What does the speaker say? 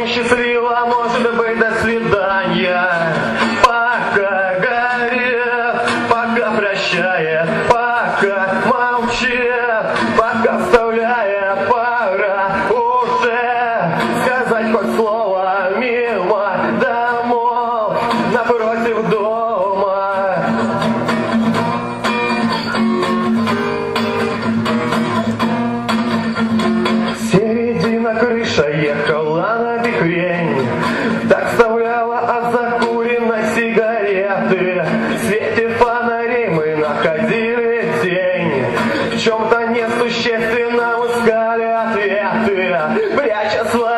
счастливо, может быть, до свидания. Пока горит, пока прощает, пока молчит, пока вставляет, пора уже сказать хоть слово мимо домов напротив дома. Середина крыша ехала на бикрень, так вставляла от закуренной сигареты. В свете фонарей мы находили тень, в чем-то несущественном искали ответы, пряча свои